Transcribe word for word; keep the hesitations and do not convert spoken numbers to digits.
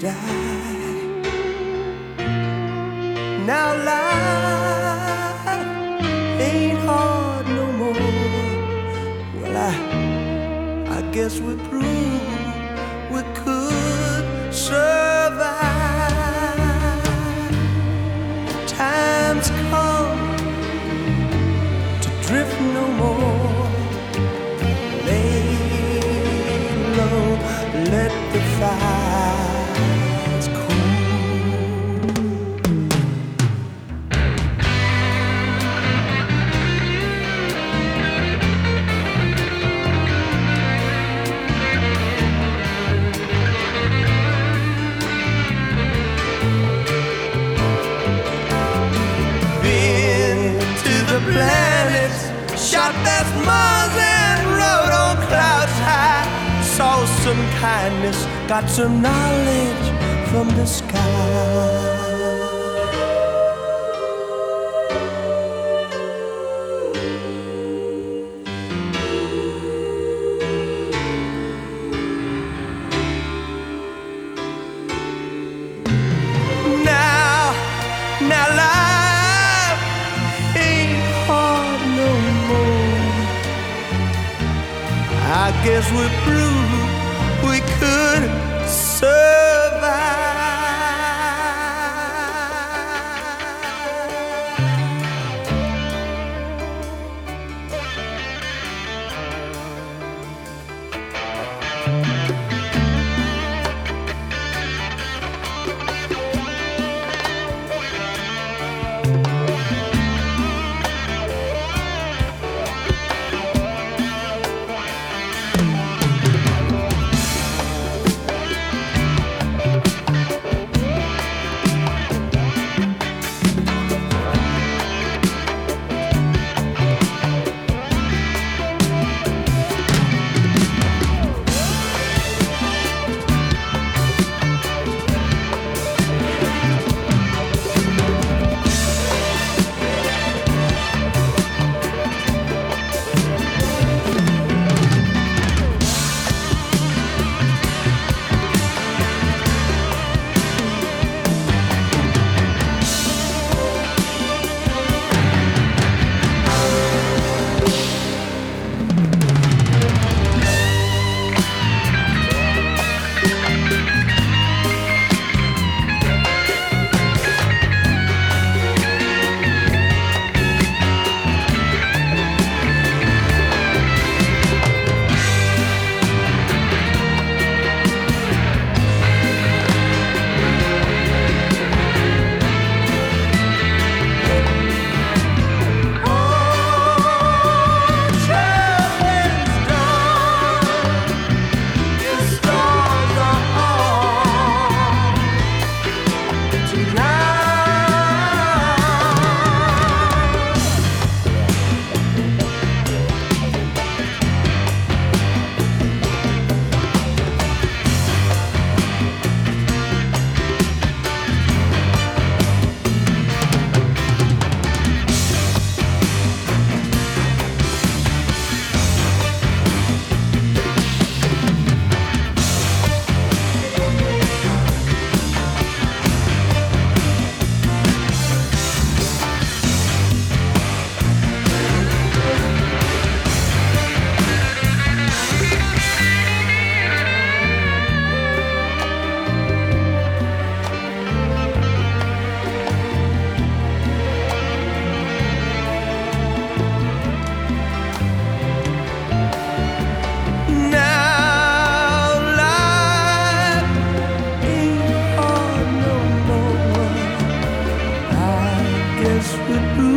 die. Now life ain't hard no more. Well, I, I guess we proved we could survive. Times come to drift no more. Lay low, let the fires cool. Been to the planets, shot past Mars and rode on clouds high. Saw some kindness, got some knowledge from the sky. Now, now life ain't hard no more. I guess we proved we could survive. Yes, we do.